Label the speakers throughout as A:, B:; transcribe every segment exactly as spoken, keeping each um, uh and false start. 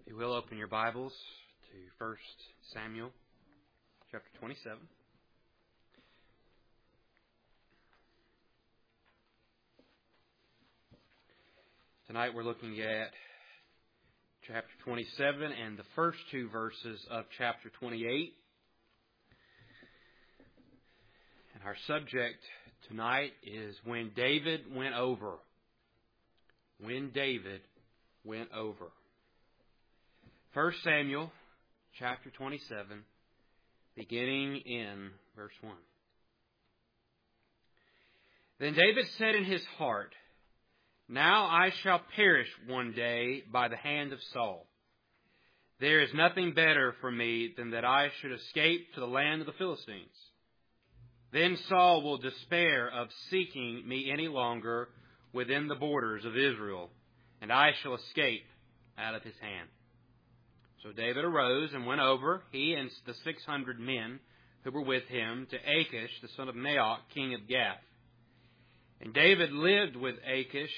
A: You will open your Bibles to First Samuel chapter twenty-seven. Tonight we're looking at chapter twenty-seven and the first two verses of chapter twenty-eight. And our subject tonight is when David went over. When David went over. First Samuel chapter twenty-seven, beginning in verse one. Then David said in his heart, Now I shall perish one day by the hand of Saul. There is nothing better for me than that I should escape to the land of the Philistines. Then Saul will despair of seeking me any longer within the borders of Israel, and I shall escape out of his hand. So David arose and went over, he and the six hundred men who were with him, to Achish, the son of Maoch, king of Gath. And David lived with Achish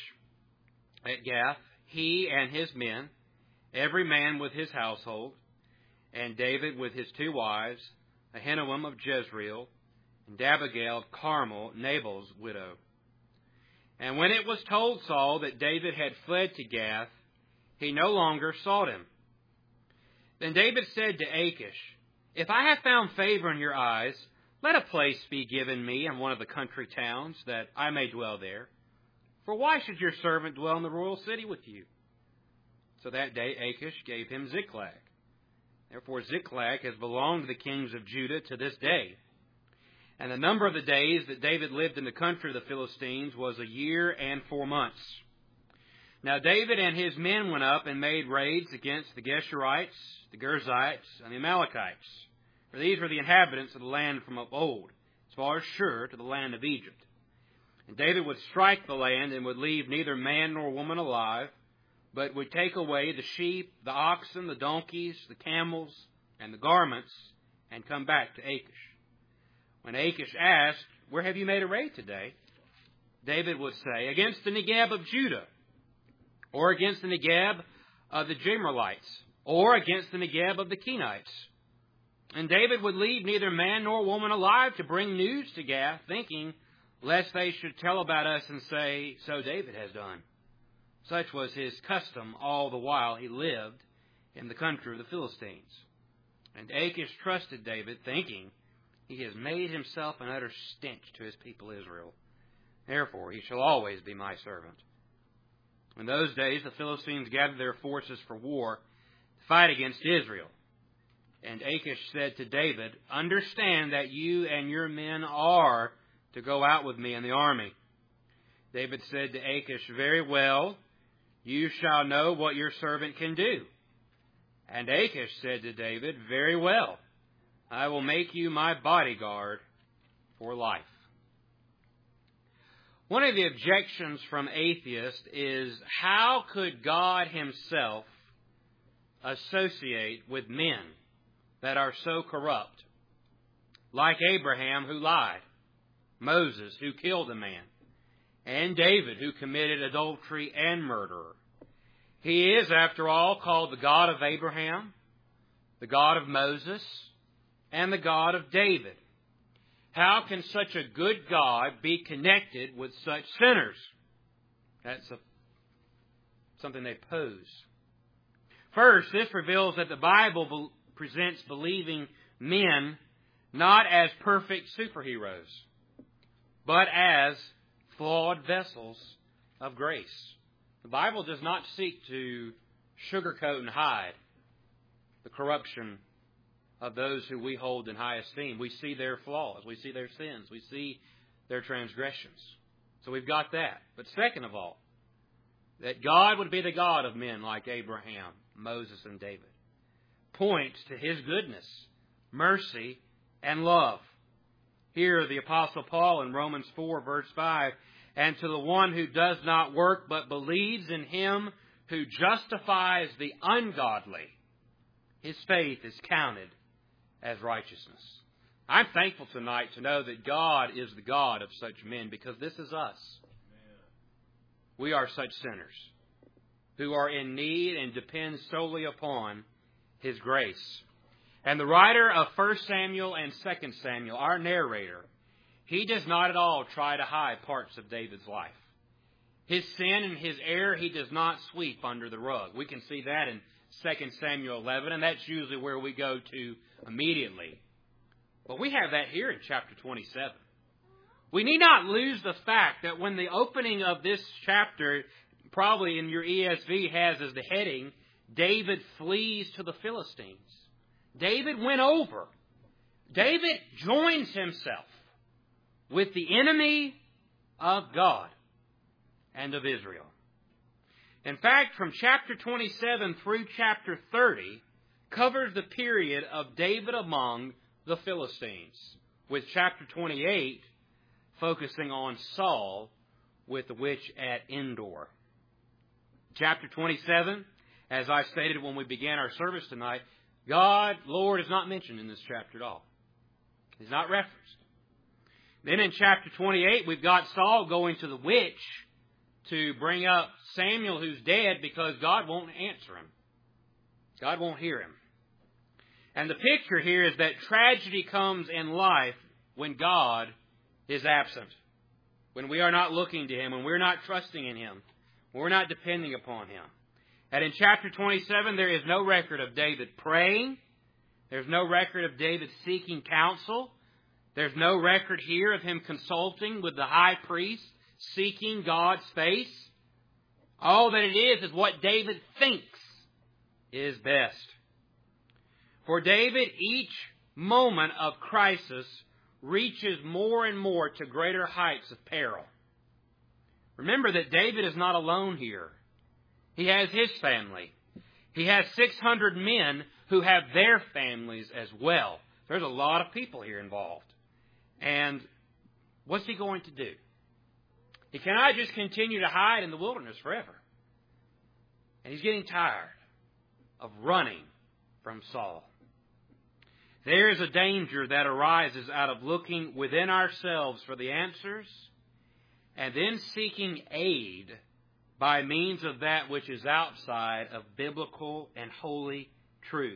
A: at Gath, he and his men, every man with his household, and David with his two wives, Ahinoam of Jezreel, and Abigail of Carmel, Nabal's widow. And when it was told Saul that David had fled to Gath, he no longer sought him. Then David said to Achish, If I have found favor in your eyes, let a place be given me in one of the country towns, that I may dwell there. For why should your servant dwell in the royal city with you? So that day Achish gave him Ziklag. Therefore Ziklag has belonged to the kings of Judah to this day. And the number of the days that David lived in the country of the Philistines was a year and four months. Now David and his men went up and made raids against the Geshurites, the Girzites, and the Amalekites. For these were the inhabitants of the land from of old, as far as Shur to the land of Egypt. And David would strike the land and would leave neither man nor woman alive, but would take away the sheep, the oxen, the donkeys, the camels, and the garments, and come back to Achish. When Achish asked, Where have you made a raid today? David would say, Against the Negeb of Judah, or against the Negeb of the Jerahmeelites, or against the Negeb of the Kenites. And David would leave neither man nor woman alive to bring news to Gath, thinking, lest they should tell about us and say, So David has done. Such was his custom all the while he lived in the country of the Philistines. And Achish trusted David, thinking, He has made himself an utter stench to his people Israel. Therefore he shall always be my servant. In those days the Philistines gathered their forces for war to fight against Israel. And Achish said to David, Understand that you and your men are to go out with me in the army. David said to Achish, Very well, you shall know what your servant can do. And Achish said to David, Very well, I will make you my bodyguard for life. One of the objections from atheists is, how could God himself associate with men that are so corrupt? Like Abraham, who lied, Moses, who killed a man, and David, who committed adultery and murder. He is, after all, called the God of Abraham, the God of Moses, and the God of David. How can such a good God be connected with such sinners? That's a, something they pose. First, this reveals that the Bible be- presents believing men not as perfect superheroes, but as flawed vessels of grace. The Bible does not seek to sugarcoat and hide the corruption of those who we hold in high esteem. We see their flaws. We see their sins. We see their transgressions. So we've got that. But second of all, that God would be the God of men like Abraham, Moses, and David points to his goodness, mercy, and love. Here the Apostle Paul in Romans four, verse five, And to the one who does not work but believes in him who justifies the ungodly, his faith is counted as righteousness. I'm thankful tonight to know that God is the God of such men, because this is us. We are such sinners. who are in need and depend solely upon His grace. And the writer of First Samuel and Second Samuel, our narrator, he does not at all try to hide parts of David's life. His sin and his error he does not sweep under the rug. We can see that in Second Samuel eleven, and that's usually where we go to immediately. But we have that here in chapter twenty-seven. We need not lose the fact that when the opening of this chapter, probably in your E S V, has as the heading, David flees to the Philistines. David went over. David joins himself with the enemy of God and of Israel. In fact, from chapter twenty-seven through chapter thirty covers the period of David among the Philistines, with chapter twenty-eight focusing on Saul with the witch at Endor. Chapter twenty-seven, as I stated when we began our service tonight, God, Lord, is not mentioned in this chapter at all. He's not referenced. Then in chapter twenty-eight, we've got Saul going to the witch to bring up Samuel who's dead because God won't answer him. God won't hear him. And the picture here is that tragedy comes in life when God is absent, when we are not looking to Him, when we're not trusting in Him, when we're not depending upon Him. And in chapter twenty-seven, there is no record of David praying. There's no record of David seeking counsel. There's no record here of him consulting with the high priest, seeking God's face. All that it is is what David thinks is best. For David, each moment of crisis reaches more and more to greater heights of peril. Remember that David is not alone here. He has his family. He has six hundred men who have their families as well. There's a lot of people here involved. And what's he going to do? He cannot just continue to hide in the wilderness forever. And he's getting tired of running from Saul. There is a danger that arises out of looking within ourselves for the answers and then seeking aid by means of that which is outside of biblical and holy truth.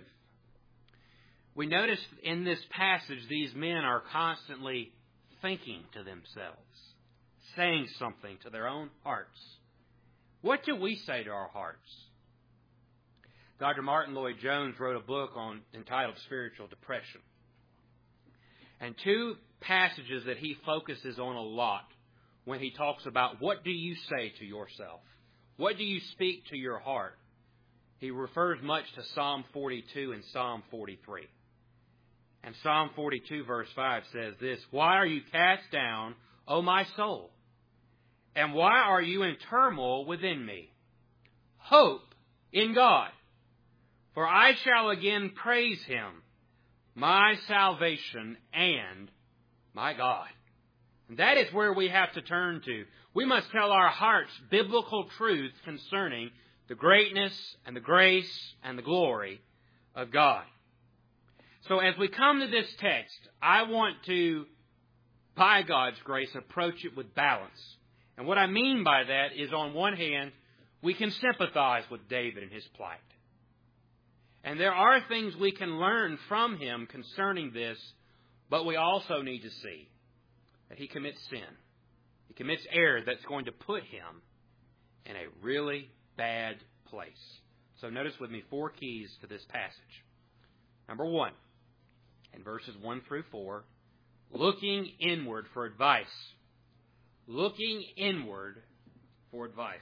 A: We notice in this passage these men are constantly thinking to themselves, saying something to their own hearts. What do we say to our hearts? Doctor Martin Lloyd-Jones wrote a book on entitled Spiritual Depression. And two passages that he focuses on a lot when he talks about what do you say to yourself? What do you speak to your heart? He refers much to Psalm forty-two and Psalm forty-three. And Psalm forty-two verse five says this, "Why are you cast down, O my soul? And why are you in turmoil within me? Hope in God, for I shall again praise Him, my salvation and my God." And that is where we have to turn to. We must tell our hearts biblical truth concerning the greatness and the grace and the glory of God. So as we come to this text, I want to, by God's grace, approach it with balance. And what I mean by that is, on one hand, we can sympathize with David and his plight. And there are things we can learn from him concerning this, but we also need to see that he commits sin. He commits error that's going to put him in a really bad place. So notice with me four keys to this passage. Number one, in verses one through four, looking inward for advice. Looking inward for advice.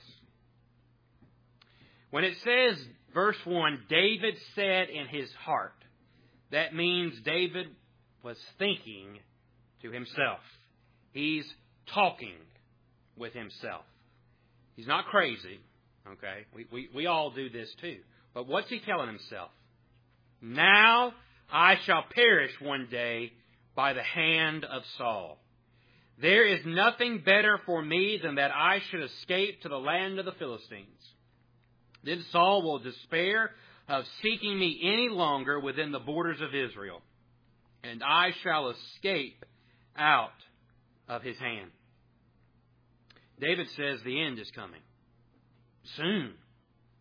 A: When it says, verse one, David said in his heart, that means David was thinking to himself. He's talking with himself. He's not crazy, okay? We, we, we all do this too. But what's he telling himself? Now I shall perish one day by the hand of Saul. There is nothing better for me than that I should escape to the land of the Philistines. Then Saul will despair of seeking me any longer within the borders of Israel, and I shall escape out of his hand. David says the end is coming. Soon.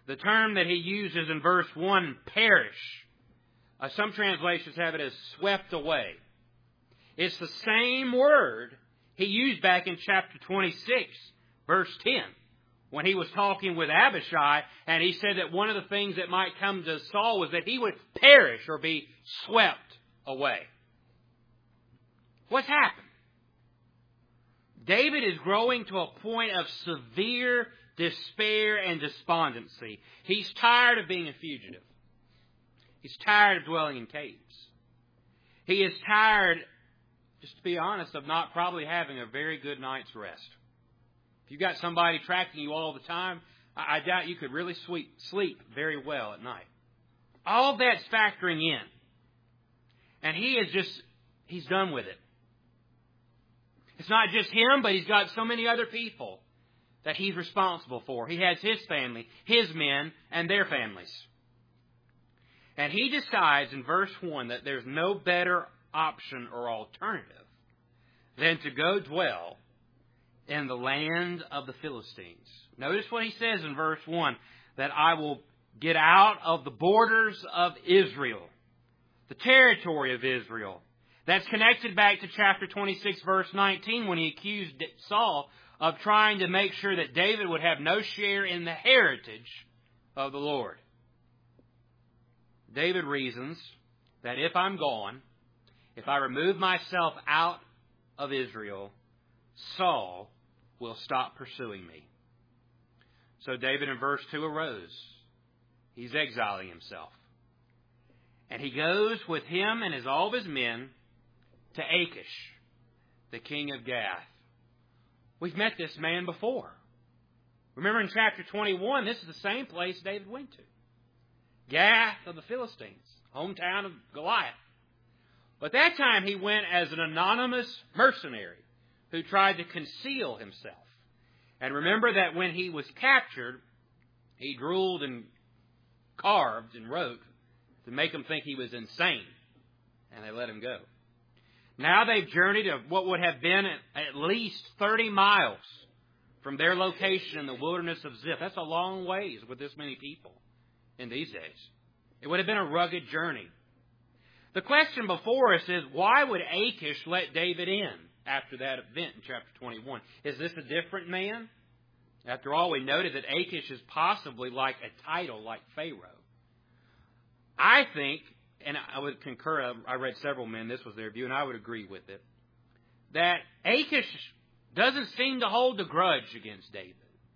A: The term that he uses in verse one, perish, uh, some translations have it as swept away. It's the same word he used back in chapter twenty-six, verse ten, when he was talking with Abishai, and he said that one of the things that might come to Saul was that he would perish or be swept away. What's happened? David is growing to a point of severe despair and despondency. He's tired of being a fugitive. He's tired of dwelling in caves. He is tired, just to be honest, of not probably having a very good night's rest. If you've got somebody tracking you all the time, I doubt you could really sleep, sleep very well at night. All of that's factoring in. And he is just, he's done with it. It's not just him, but he's got so many other people that he's responsible for. He has his family, his men, and their families. And he decides in verse one that there's no better option or alternative than to go dwell in the land of the Philistines. Notice what he says in verse one, that I will get out of the borders of Israel, the territory of Israel. That's connected back to chapter twenty-six, verse nineteen, when he accused Saul of trying to make sure that David would have no share in the heritage of the Lord. David reasons that if I'm gone, if I remove myself out of Israel, Saul will stop pursuing me. So David in verse two arose. He's exiling himself. And he goes with him and his, all of his men to Achish, the king of Gath. We've met this man before. Remember in chapter twenty-one, this is the same place David went to. Gath of the Philistines, hometown of Goliath. But that time he went as an anonymous mercenary who tried to conceal himself. And remember that when he was captured, he drooled and carved and wrote to make them think he was insane. And they let him go. Now they've journeyed to what would have been at least thirty miles from their location in the wilderness of Ziph. That's a long ways with this many people in these days. It would have been a rugged journey. The question before us is, why would Achish let David in after that event in chapter twenty-one? Is this a different man? After all, we noted that Achish is possibly like a title like Pharaoh. I think, and I would concur, I read several men, this was their view, and I would agree with it, that Achish doesn't seem to hold a grudge against David.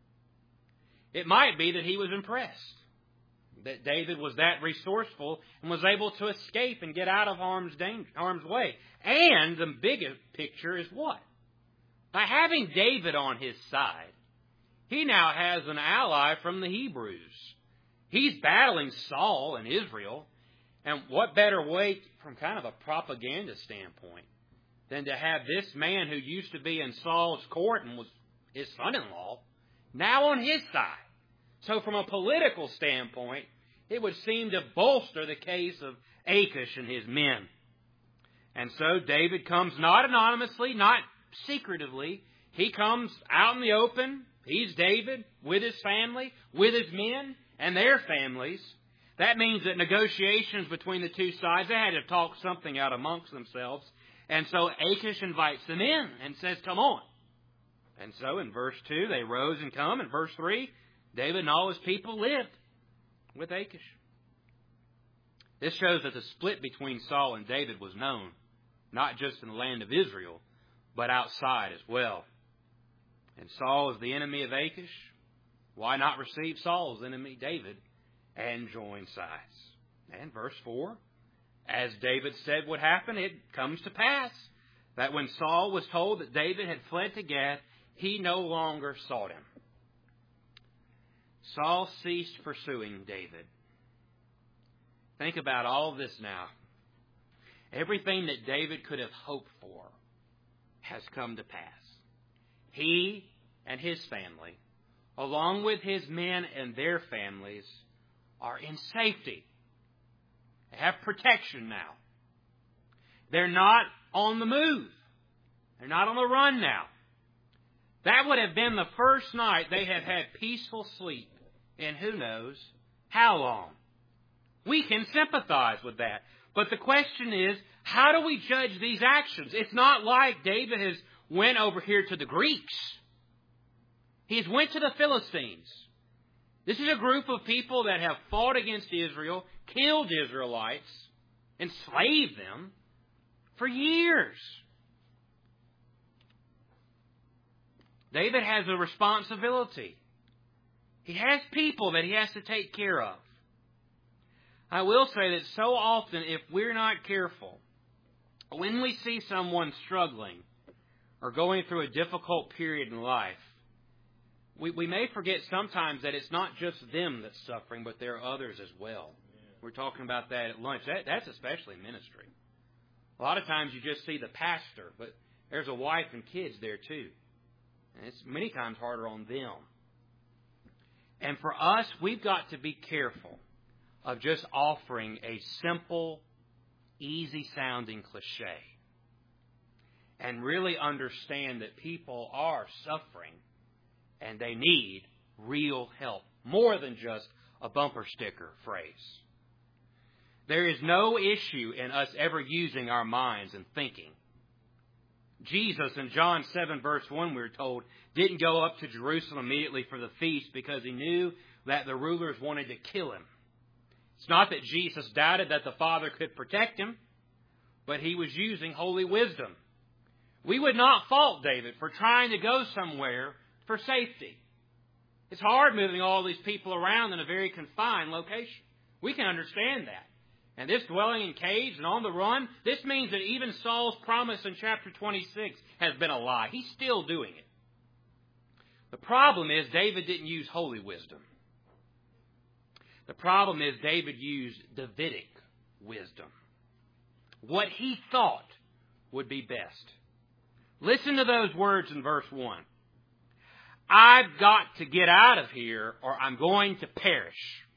A: It might be that he was impressed that David was that resourceful and was able to escape and get out of harm's danger, harm's way. And the biggest picture is what? By having David on his side, he now has an ally from the Hebrews. He's battling Saul and Israel. And what better way from kind of a propaganda standpoint than to have this man who used to be in Saul's court and was his son-in-law now on his side. So from a political standpoint, it would seem to bolster the case of Achish and his men. And so David comes not anonymously, not secretively. He comes out in the open. He's David with his family, with his men and their families. That means that negotiations between the two sides, they had to talk something out amongst themselves. And so Achish invites them in and says, come on. And so in verse two, they rose and come. In verse three, David and all his people lived with Achish. This shows that the split between Saul and David was known, not just in the land of Israel, but outside as well. And Saul is the enemy of Achish. Why not receive Saul's enemy, David, and join sides? And verse four, as David said would happen, it comes to pass that when Saul was told that David had fled to Gath, he no longer sought him. Saul ceased pursuing David. Think about all of this now. Everything that David could have hoped for has come to pass. He and his family, along with his men and their families, are in safety. They have protection now. They're not on the move. They're not on the run now. That would have been the first night they had had peaceful sleep in who knows how long. We can sympathize with that. But the question is, how do we judge these actions? It's not like David has went over here to the Greeks. He's went to the Philistines. This is a group of people that have fought against Israel, killed Israelites, enslaved them for years. David has a responsibility. He has people that he has to take care of. I will say that so often, if we're not careful, when we see someone struggling or going through a difficult period in life, we, we may forget sometimes that it's not just them that's suffering, but there are others as well. We're talking about that at lunch. That, that's especially ministry. A lot of times you just see the pastor, but there's a wife and kids there too. And it's many times harder on them. And for us, we've got to be careful of just offering a simple, easy-sounding cliche. And really understand that people are suffering and they need real help. More than just a bumper sticker phrase. There is no issue in us ever using our minds and thinking. Jesus in John seven verse one, we're told, didn't go up to Jerusalem immediately for the feast because he knew that the rulers wanted to kill him. It's not that Jesus doubted that the Father could protect him, but he was using holy wisdom. We would not fault David for trying to go somewhere for safety. It's hard moving all these people around in a very confined location. We can understand that. And this dwelling in caves and on the run, this means that even Saul's promise in chapter twenty-six has been a lie. He's still doing it. The problem is David didn't use holy wisdom. The problem is David used Davidic wisdom. What he thought would be best. Listen to those words in verse one. I've got to get out of here or I'm going to perish.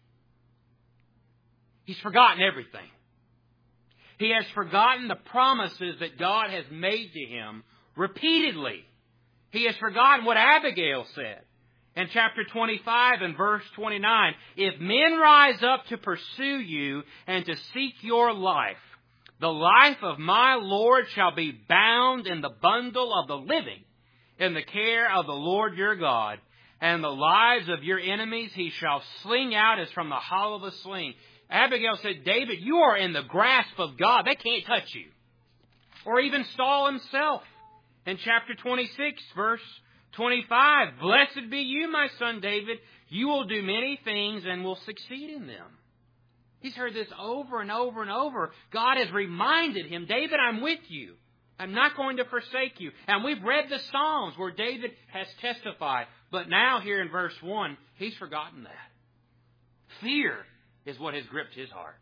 A: He's forgotten everything. He has forgotten the promises that God has made to him repeatedly. He has forgotten what Abigail said in chapter twenty-five and verse twenty-nine. If men rise up to pursue you and to seek your life, the life of my Lord shall be bound in the bundle of the living in the care of the Lord your God. And the lives of your enemies he shall sling out as from the hollow of a sling. Abigail said, David, you are in the grasp of God. They can't touch you. Or even Saul himself in chapter twenty-six, verse twenty-five. Blessed be you, my son David. You will do many things and will succeed in them. He's heard this over and over and over. God has reminded him, David, I'm with you. I'm not going to forsake you. And we've read the Psalms where David has testified. But now here in verse one, he's forgotten that. Fear is what has gripped his heart.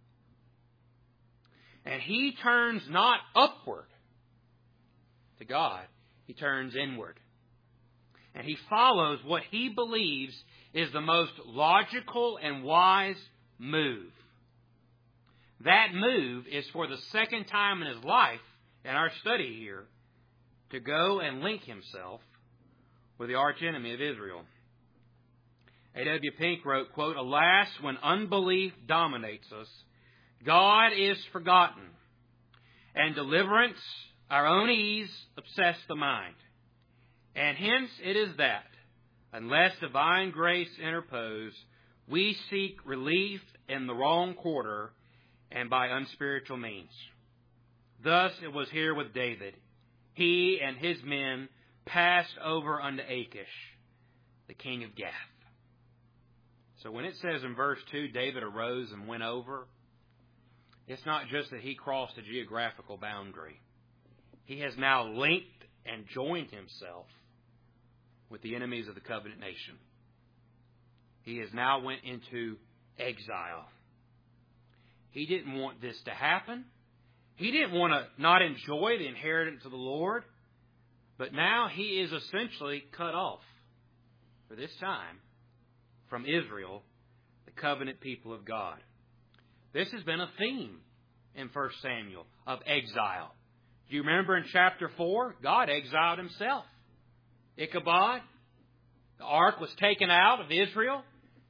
A: And he turns not upward to God. He turns inward. And he follows what he believes is the most logical and wise move. That move is for the second time in his life, in our study here, to go and link himself with the archenemy of Israel. A W Pink wrote, quote, alas, when unbelief dominates us, God is forgotten, and deliverance, our own ease, obsess the mind. And hence it is that, unless divine grace interpose, we seek relief in the wrong quarter and by unspiritual means. Thus it was here with David. He and his men passed over unto Achish, the king of Gath. So when it says in verse two, David arose and went over, it's not just that he crossed a geographical boundary. He has now linked and joined himself with the enemies of the covenant nation. He has now went into exile. He didn't want this to happen. He didn't want to not enjoy the inheritance of the Lord. But now he is essentially cut off, for this time, from Israel, the covenant people of God. This has been a theme in First Samuel of exile. Do you remember in chapter four? God exiled himself. Ichabod, the ark was taken out of Israel,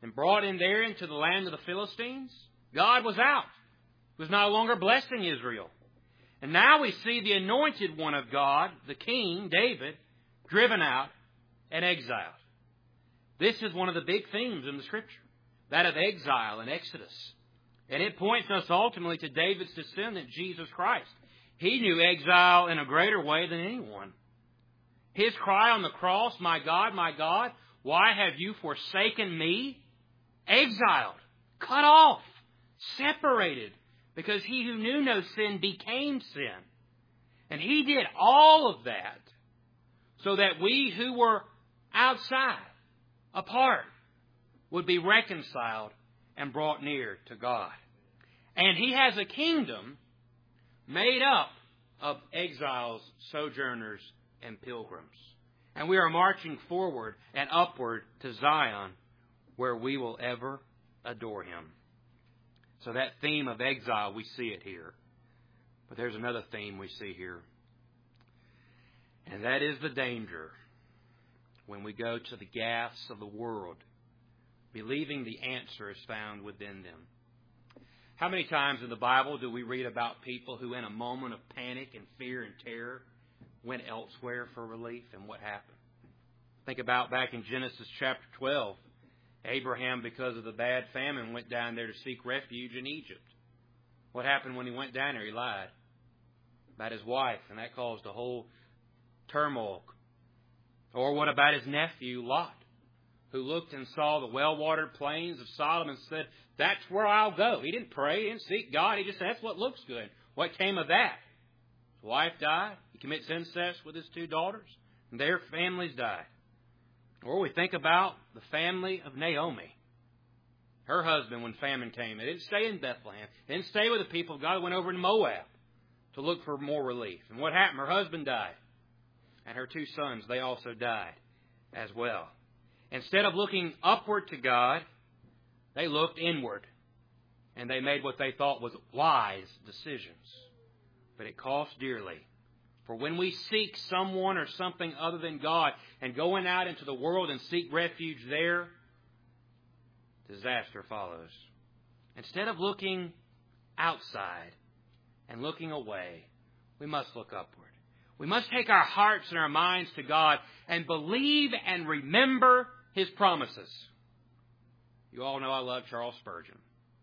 A: and brought in there into the land of the Philistines, God was out. He was no longer blessing Israel. And now we see the anointed one of God, the king, David, driven out and exiled. This is one of the big themes in the Scripture, that of exile and Exodus. And it points us ultimately to David's descendant, Jesus Christ. He knew exile in a greater way than anyone. His cry on the cross, "My God, my God, why have you forsaken me?" Exiled, cut off, separated, because he who knew no sin became sin. And he did all of that so that we who were outside, apart, would be reconciled and brought near to God. And he has a kingdom made up of exiles, sojourners, and pilgrims. And we are marching forward and upward to Zion, where we will ever adore Him. So that theme of exile, we see it here. But there's another theme we see here. And that is the danger when we go to the gaffes of the world, believing the answer is found within them. How many times in the Bible do we read about people who in a moment of panic and fear and terror went elsewhere for relief, and what happened? Think about back in Genesis chapter twelve. Abraham, because of the bad famine, went down there to seek refuge in Egypt. What happened when he went down there? He lied about his wife, and that caused a whole turmoil. Or what about his nephew, Lot, who looked and saw the well-watered plains of Sodom and said, "That's where I'll go." He didn't pray, he didn't seek God. He just said, "That's what looks good." What came of that? His wife died. He commits incest with his two daughters, and their families died. Or we think about the family of Naomi. Her husband, when famine came, they didn't stay in Bethlehem. They didn't stay with the people of God. They went over to Moab to look for more relief. And what happened? Her husband died. And her two sons, they also died as well. Instead of looking upward to God, they looked inward. And they made what they thought was wise decisions. But it cost dearly. For when we seek someone or something other than God and going out into the world and seek refuge there, disaster follows. Instead of looking outside and looking away, we must look upward. We must take our hearts and our minds to God and believe and remember His promises. You all know I love Charles Spurgeon.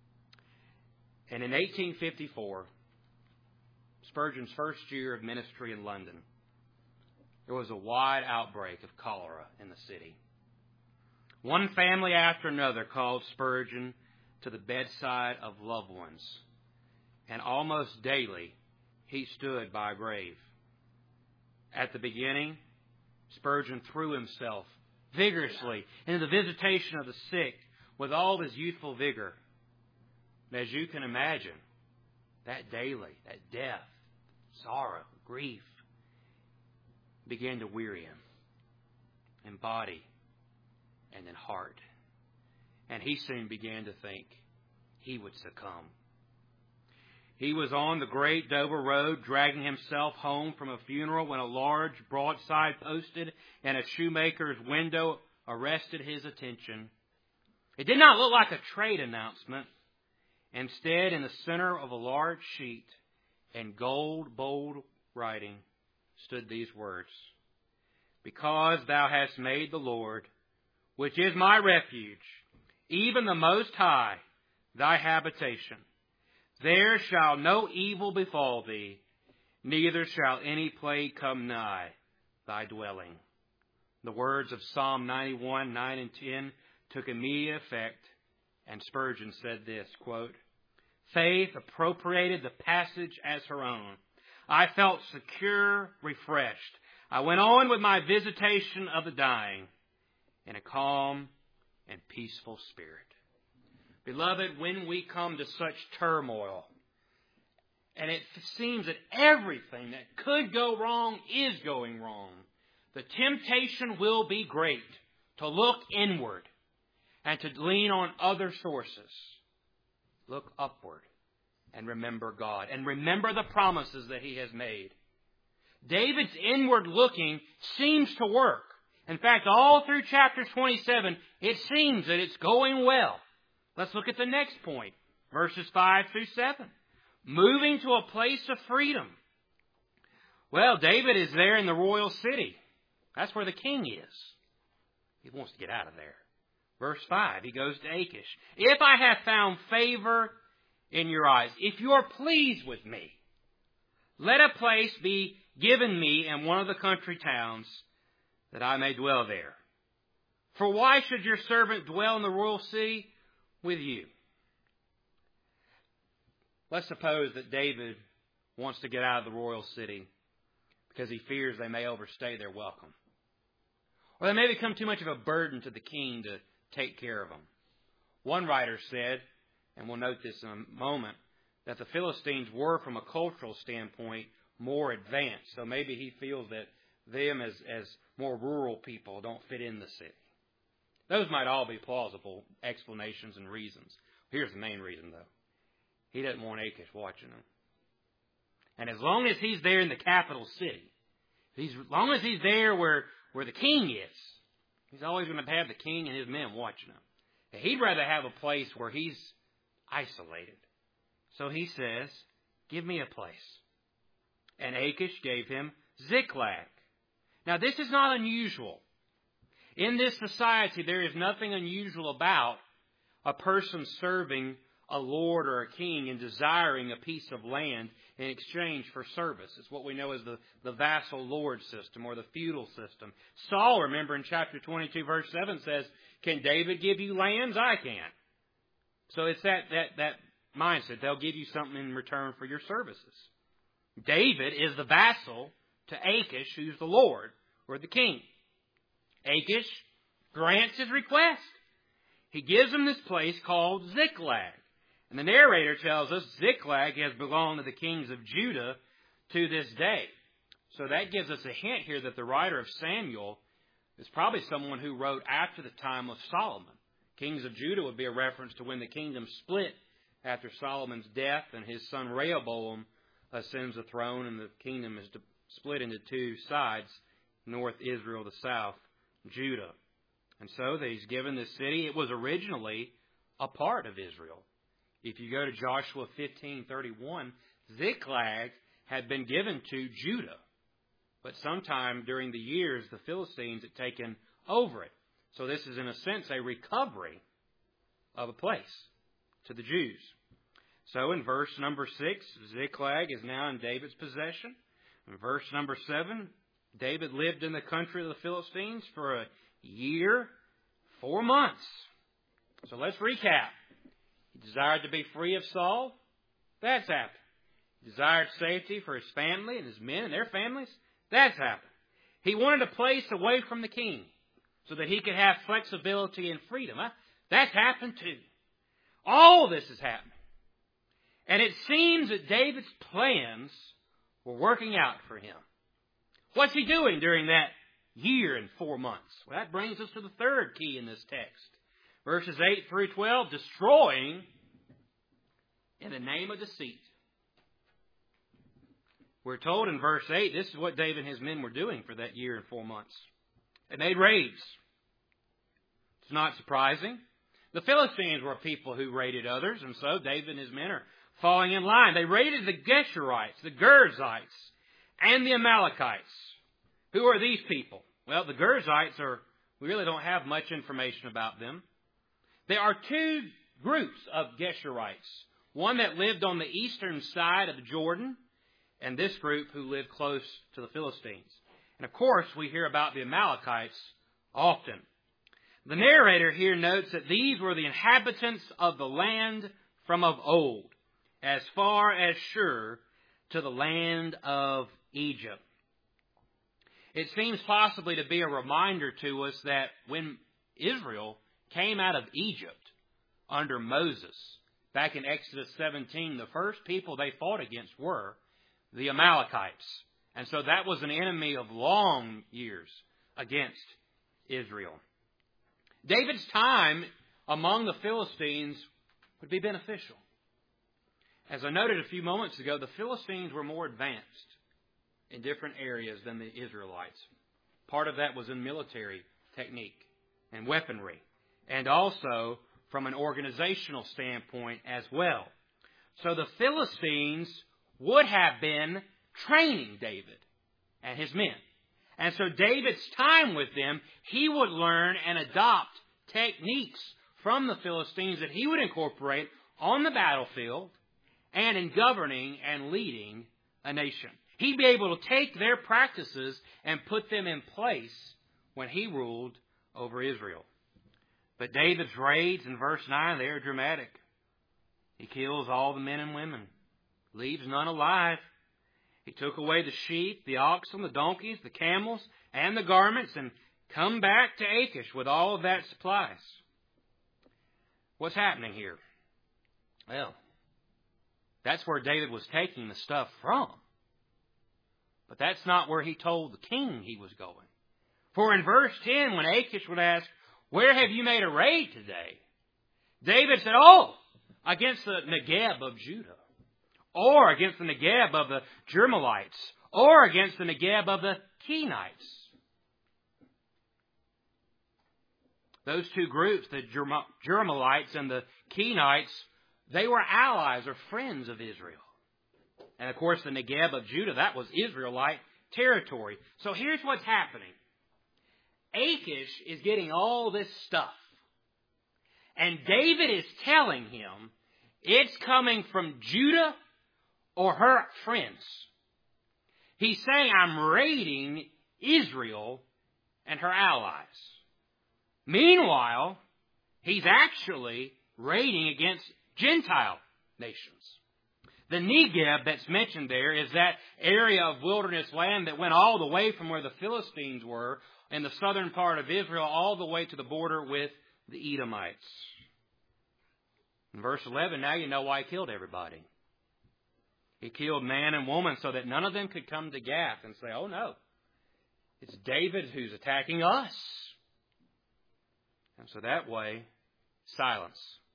A: And in eighteen fifty-four, Spurgeon's first year of ministry in London, there was a wide outbreak of cholera in the city. One family after another called Spurgeon to the bedside of loved ones, and almost daily he stood by a grave. At the beginning, Spurgeon threw himself vigorously into the visitation of the sick with all his youthful vigor. And as you can imagine, that daily, that death, sorrow, grief began to weary him in body and in heart. And he soon began to think he would succumb. He was on the great Dover Road dragging himself home from a funeral when a large broadside posted in a shoemaker's window arrested his attention. It did not look like a trade announcement. Instead, in the center of a large sheet, in gold, bold writing, stood these words: "Because thou hast made the Lord, which is my refuge, even the Most High, thy habitation, there shall no evil befall thee, neither shall any plague come nigh thy dwelling." The words of Psalm ninety-one, nine and ten took immediate effect, and Spurgeon said this, quote, "Faith appropriated the passage as her own. I felt secure, refreshed. I went on with my visitation of the dying in a calm and peaceful spirit." Beloved, when we come to such turmoil, and it seems that everything that could go wrong is going wrong, the temptation will be great to look inward and to lean on other sources. Look upward and remember God, and remember the promises that He has made. David's inward looking seems to work. In fact, all through chapter twenty-seven, it seems that it's going well. Let's look at the next point, verses five through seven. Moving to a place of freedom. Well, David is there in the royal city. That's where the king is. He wants to get out of there. Verse five, he goes to Achish. If I have found favor in your eyes, if you are pleased with me, let a place be given me in one of the country towns that I may dwell there. For why should your servant dwell in the royal city with you? Let's suppose that David wants to get out of the royal city because he fears they may overstay their welcome. Or they may become too much of a burden to the king to take care of them. One writer said, and we'll note this in a moment, that the Philistines were, from a cultural standpoint, more advanced. So maybe he feels that them as, as more rural people don't fit in the city. Those might all be plausible explanations and reasons. Here's the main reason, though. He doesn't want Achish watching him. And as long as he's there in the capital city, he's, as long as he's there where, where the king is, he's always going to have the king and his men watching him. He'd rather have a place where he's isolated. So he says, give me a place. And Achish gave him Ziklag. Now this is not unusual. In this society, there is nothing unusual about a person serving a lord or a king and desiring a piece of land in exchange for service. It's what we know as the, the vassal lord system or the feudal system. Saul, remember in chapter twenty-two, verse seven says, can David give you lands? I can't. So it's that, that, that mindset. They'll give you something in return for your services. David is the vassal to Achish, who's the lord or the king. Achish grants his request. He gives him this place called Ziklag. And the narrator tells us Ziklag has belonged to the kings of Judah to this day. So that gives us a hint here that the writer of Samuel is probably someone who wrote after the time of Solomon. Kings of Judah would be a reference to when the kingdom split after Solomon's death and his son Rehoboam ascends the throne and the kingdom is split into two sides, north Israel, the south Judah. And so he's given this city. It was originally a part of Israel. If you go to Joshua fifteen thirty-one, Ziklag had been given to Judah. But sometime during the years, the Philistines had taken over it. So this is, in a sense, a recovery of a place to the Jews. So in verse number six, Ziklag is now in David's possession. In verse number seven, David lived in the country of the Philistines for a year, four months. So let's recap. He desired to be free of Saul. That's happened. He desired safety for his family and his men and their families. That's happened. He wanted a place away from the king so that he could have flexibility and freedom. Huh? That's happened too. All this has happened. And it seems that David's plans were working out for him. What's he doing during that year and four months? Well, that brings us to the third key in this text. Verses eight through twelve, destroying in the name of deceit. We're told in verse eight, this is what David and his men were doing for that year and four months. They made raids. It's not surprising. The Philistines were people who raided others, and so David and his men are falling in line. They raided the Geshurites, the Girzites, and the Amalekites. Who are these people? Well, the Girzites are, we really don't have much information about them. There are two groups of Geshurites. One that lived on the eastern side of the Jordan, and this group who lived close to the Philistines. And of course, we hear about the Amalekites often. The narrator here notes that these were the inhabitants of the land from of old, as far as Shur to the land of Egypt. It seems possibly to be a reminder to us that when Israel came out of Egypt under Moses, back in Exodus seventeen, the first people they fought against were the Amalekites. And so that was an enemy of long years against Israel. David's time among the Philistines would be beneficial. As I noted a few moments ago, the Philistines were more advanced in different areas than the Israelites. part of that was in military technique and weaponry, and also from an organizational standpoint as well. So the Philistines would have been training David and his men. And so David's time with them, he would learn and adopt techniques from the Philistines that he would incorporate on the battlefield and in governing and leading a nation. He'd be able to take their practices and put them in place when he ruled over Israel. But David's raids in verse nine, they are dramatic. He kills all the men and women, leaves none alive. He took away the sheep, the oxen, the donkeys, the camels, and the garments, and come back to Achish with all of that supplies. What's happening here? Well, that's where David was taking the stuff from. But that's not where he told the king he was going. For in verse ten, when Achish would ask, "Where have you made a raid today?" David said, "Oh, against the Negeb of Judah, or against the Negeb of the Jermelites, or against the Negeb of the Kenites." Those two groups, the Jermelites and the Kenites, they were allies or friends of Israel. And of course, the Negeb of Judah, that was Israelite territory. So here's what's happening. Achish is getting all this stuff. And David is telling him it's coming from Judah or her friends. He's saying, I'm raiding Israel and her allies. Meanwhile, he's actually raiding against Gentile nations. The Negeb that's mentioned there is that area of wilderness land that went all the way from where the Philistines were in the southern part of Israel all the way to the border with the Edomites. In verse eleven, now you know why he killed everybody. He killed man and woman so that none of them could come to Gath and say, oh no, it's David who's attacking us. And so that way, silence.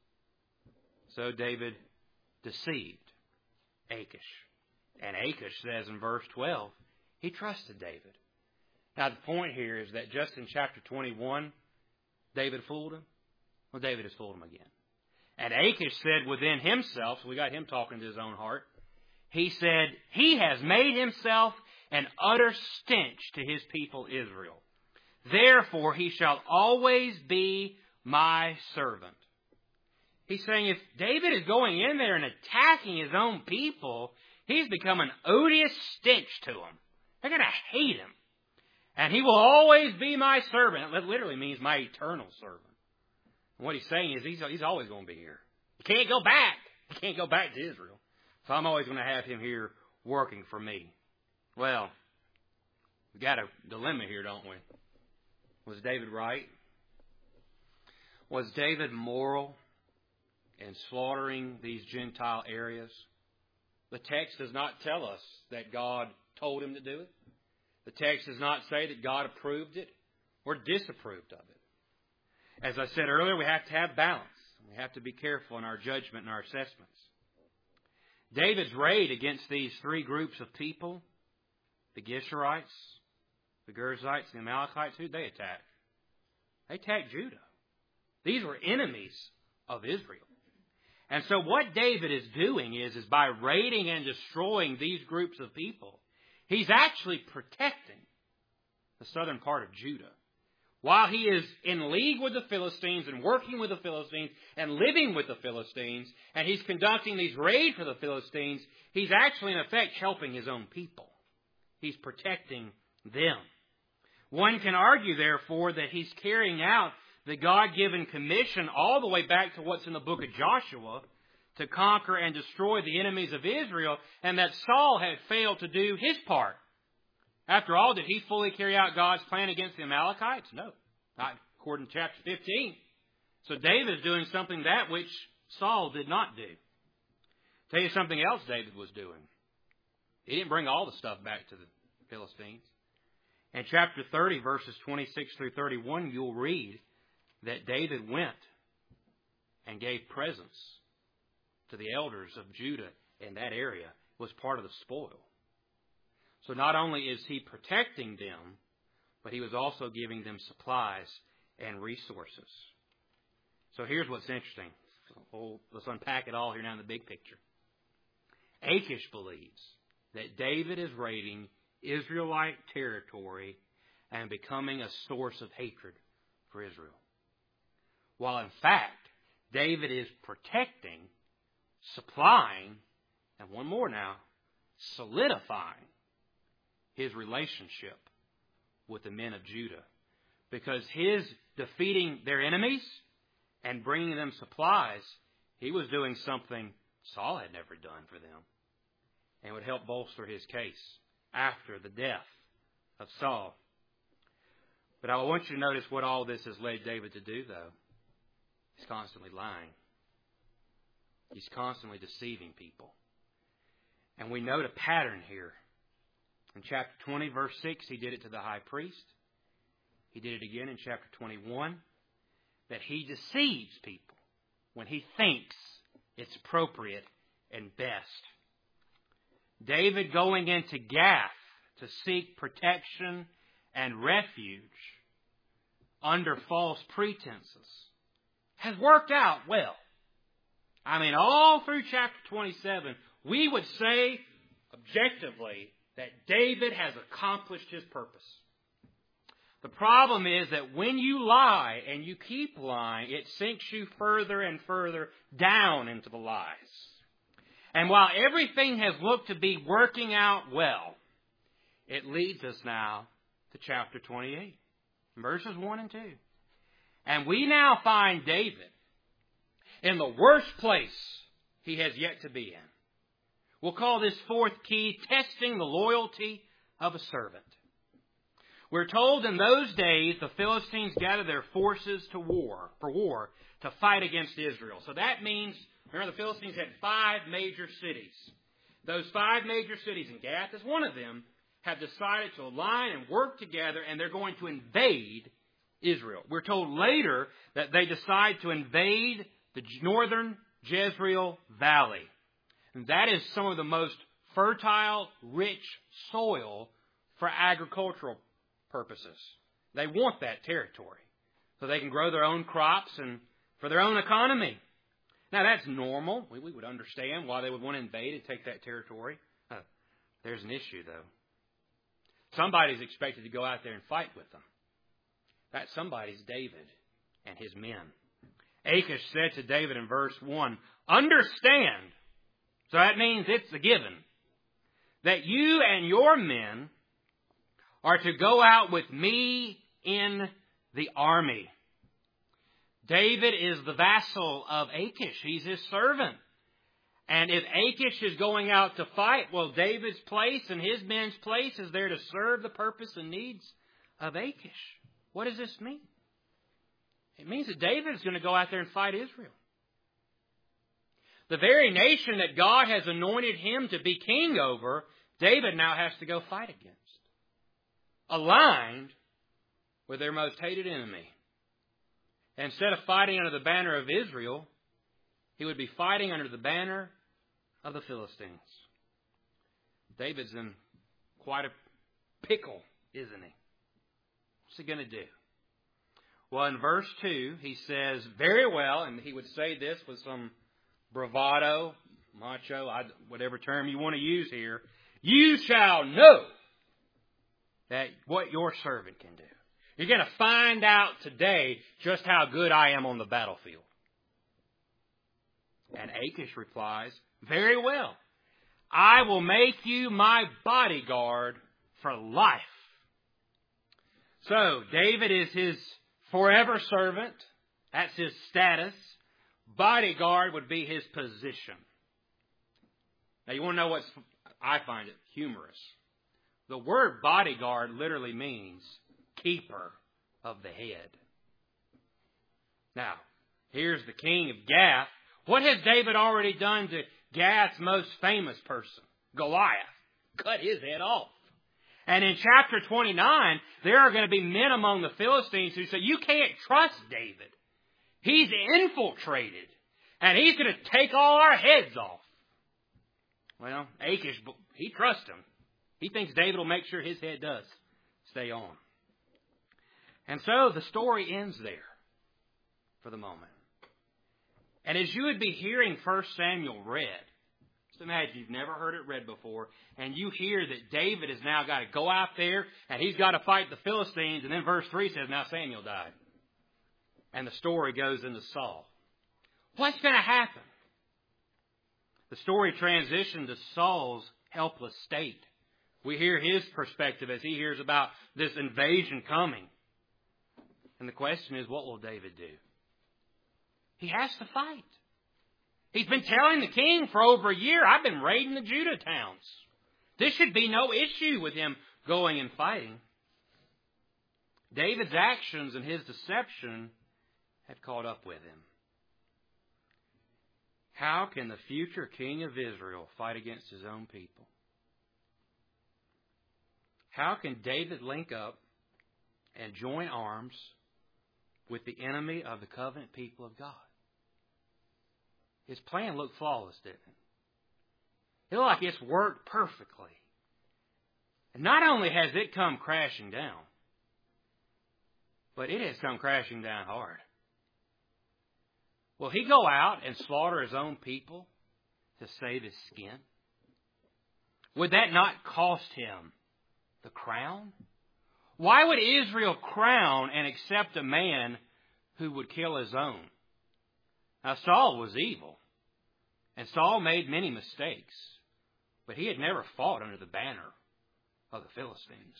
A: So David deceived Achish. And Achish says in verse twelve, he trusted David. Now the point here is that just in chapter twenty-one, David fooled him. Well, David has fooled him again. And Achish said within himself, so we got him talking to his own heart, he said, he has made himself an utter stench to his people Israel. Therefore he shall always be my servant. He's saying if David is going in there and attacking his own people, he's become an odious stench to them. They're going to hate him. And he will always be my servant. That literally means my eternal servant. And what he's saying is he's, he's always going to be here. He can't go back. He can't go back to Israel. So I'm always going to have him here working for me. Well, we got a dilemma here, don't we? Was David right? Was David moral in slaughtering these Gentile areas? The text does not tell us that God told him to do it. The text does not say that God approved it or disapproved of it. As I said earlier, we have to have balance. We have to be careful in our judgment and our assessments. David's raid against these three groups of people, the Geshurites, the Girzites, and the Amalekites, who they attacked? They attacked Judah. These were enemies of Israel. And so what David is doing is, is by raiding and destroying these groups of people, he's actually protecting the southern part of Judah. While he is in league with the Philistines and working with the Philistines and living with the Philistines, and he's conducting these raids for the Philistines, he's actually in effect helping his own people. He's protecting them. One can argue, therefore, that he's carrying out the God-given commission all the way back to what's in the book of Joshua, to conquer and destroy the enemies of Israel, and that Saul had failed to do his part. After all, did he fully carry out God's plan against the Amalekites? No, not according to chapter fifteen. So David is doing something that which Saul did not do. Tell you something else David was doing. He didn't bring all the stuff back to the Philistines. In chapter thirty, verses twenty-six through thirty-one, you'll read that David went and gave presents to the elders of Judah in that area. It was part of the spoil. So not only is he protecting them, but he was also giving them supplies and resources. So here's what's interesting. Well, let's unpack it all here now in the big picture. Achish believes that David is raiding Israelite territory and becoming a source of hatred for Israel. While in fact, David is protecting, supplying, and one more now, solidifying his relationship with the men of Judah. Because his defeating their enemies and bringing them supplies, he was doing something Saul had never done for them. And would help bolster his case after the death of Saul. But I want you to notice what all this has led David to do, though. He's constantly lying. He's constantly deceiving people. And we note a pattern here. In chapter twenty, verse six, he did it to the high priest. He did it again in chapter twenty-one. That he deceives people when he thinks it's appropriate and best. David going into Gath to seek protection and refuge under false pretenses has worked out well. I mean, all through chapter twenty-seven, we would say objectively that David has accomplished his purpose. The problem is that when you lie and you keep lying, it sinks you further and further down into the lies. And while everything has looked to be working out well, it leads us now to chapter twenty-eight, verses one and two. And we now find David in the worst place he has yet to be in. We'll call this fourth key, testing the loyalty of a servant. We're told in those days the Philistines gathered their forces to war, for war, to fight against Israel. So that means, remember, the Philistines had five major cities. Those five major cities, and Gath is one of them, have decided to align and work together, and they're going to invade Israel. We're told later that they decide to invade the northern Jezreel Valley. And that is some of the most fertile, rich soil for agricultural purposes. They want that territory so they can grow their own crops and for their own economy. Now, that's normal. We, we would understand why they would want to invade and take that territory. Uh, there's an issue, though. Somebody's expected to go out there and fight with them. That somebody's David and his men. Achish said to David in verse one, understand, so that means it's a given, that you and your men are to go out with me in the army. David is the vassal of Achish. He's his servant. And if Achish is going out to fight, well, David's place and his men's place is there to serve the purpose and needs of Achish. What does this mean? It means that David is going to go out there and fight Israel. The very nation that God has anointed him to be king over, David now has to go fight against. Aligned with their most hated enemy. Instead of fighting under the banner of Israel, he would be fighting under the banner of the Philistines. David's in quite a pickle, isn't he? What's he going to do? Well, in verse two, he says, very well, and he would say this with some bravado, macho, whatever term you want to use here, you shall know that what your servant can do. You're going to find out today just how good I am on the battlefield. And Achish replies, very well. I will make you my bodyguard for life. So, David is his forever servant. That's his status. Bodyguard would be his position. Now, you want to know what's, I find it humorous. The word bodyguard literally means keeper of the head. Now, here's the king of Gath. What has David already done to Gath's most famous person, Goliath? Cut his head off. And in chapter twenty-nine, there are going to be men among the Philistines who say, you can't trust David. He's infiltrated. And he's going to take all our heads off. Well, Achish, he trusts him. He thinks David will make sure his head does stay on. And so the story ends there for the moment. And as you would be hearing First Samuel read, just imagine you've never heard it read before, and you hear that David has now got to go out there and he's got to fight the Philistines, and then verse three says, now Samuel died. And the story goes into Saul. What's going to happen? The story transitioned to Saul's helpless state. We hear his perspective as he hears about this invasion coming. And the question is, what will David do? He has to fight. He's been telling the king for over a year, I've been raiding the Judah towns. This should be no issue with him going and fighting. David's actions and his deception had caught up with him. How can the future king of Israel fight against his own people? How can David link up and join arms with the enemy of the covenant people of God? His plan looked flawless, didn't it? It looked like it's worked perfectly. And not only has it come crashing down, but it has come crashing down hard. Will he go out and slaughter his own people to save his skin? Would that not cost him the crown? Why would Israel crown and accept a man who would kill his own? Now, Saul was evil, and Saul made many mistakes, but he had never fought under the banner of the Philistines.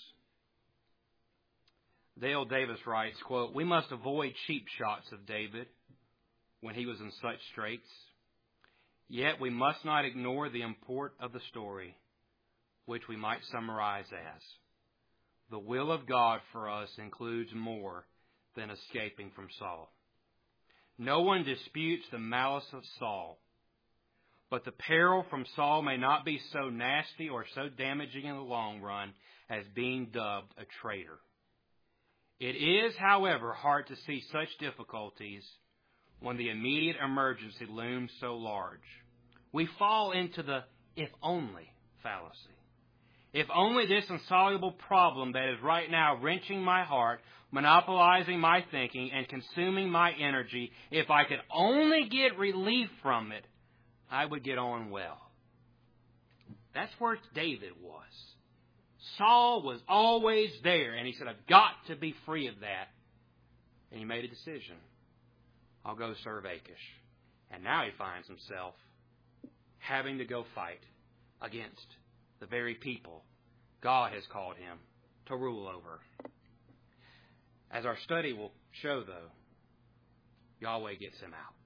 A: Dale Davis writes, quote, we must avoid cheap shots of David when he was in such straits. Yet we must not ignore the import of the story, which we might summarize as, the will of God for us includes more than escaping from Saul. No one disputes the malice of Saul, but the peril from Saul may not be so nasty or so damaging in the long run as being dubbed a traitor. It is, however, hard to see such difficulties when the immediate emergency looms so large. We fall into the if only fallacy. If only this insoluble problem that is right now wrenching my heart, monopolizing my thinking, and consuming my energy, if I could only get relief from it, I would get on well. That's where David was. Saul was always there, and he said, I've got to be free of that. And he made a decision. I'll go serve Achish. And now he finds himself having to go fight against the very people God has called him to rule over. As our study will show, though, Yahweh gets him out.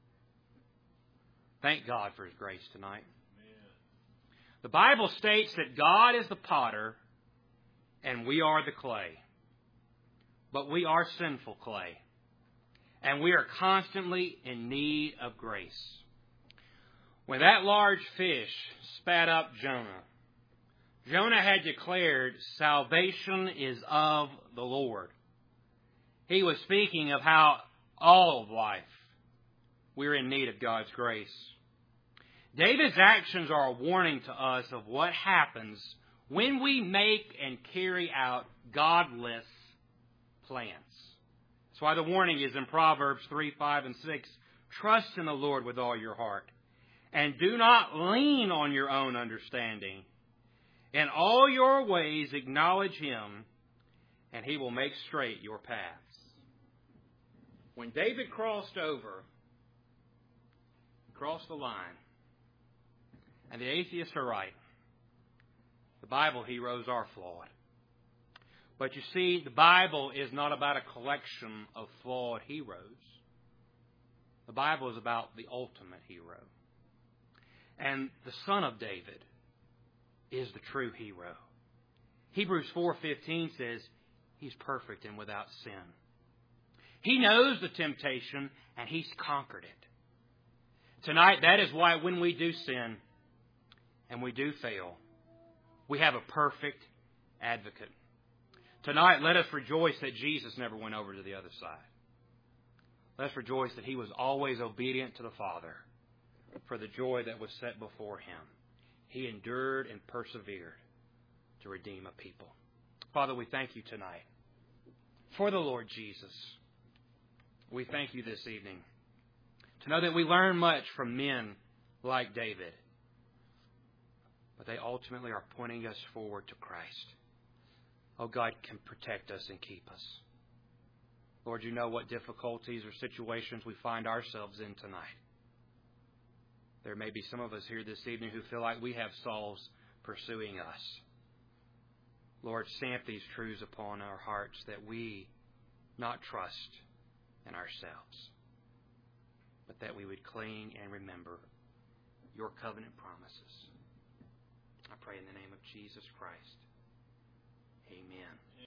A: Thank God for His grace tonight. Amen. The Bible states that God is the potter and we are the clay. But we are sinful clay. And we are constantly in need of grace. When that large fish spat up Jonah, Jonah had declared, salvation is of the Lord. He was speaking of how all of life, we're in need of God's grace. David's actions are a warning to us of what happens when we make and carry out godless plans. That's why the warning is in Proverbs three, five, and six. Trust in the Lord with all your heart, and do not lean on your own understanding. In all your ways acknowledge Him, and He will make straight your paths. When David crossed over, crossed the line, and the atheists are right, the Bible heroes are flawed. But you see, the Bible is not about a collection of flawed heroes. The Bible is about the ultimate hero. And the Son of David is the true hero. Hebrews four fifteen says He's perfect and without sin. He knows the temptation and He's conquered it. Tonight, that is why when we do sin and we do fail, we have a perfect advocate. Tonight, let us rejoice that Jesus never went over to the other side. Let us rejoice that He was always obedient to the Father for the joy that was set before Him. He endured and persevered to redeem a people. Father, we thank You tonight for the Lord Jesus. We thank you this evening to know that we learn much from men like David, but they ultimately are pointing us forward to Christ. Oh, God can protect us and keep us. Lord, you know what difficulties or situations we find ourselves in tonight. There may be some of us here this evening who feel like we have Sauls pursuing us. Lord, stamp these truths upon our hearts that we not trust in ourselves, but that we would cling and remember your covenant promises. I pray in the name of Jesus Christ. Amen.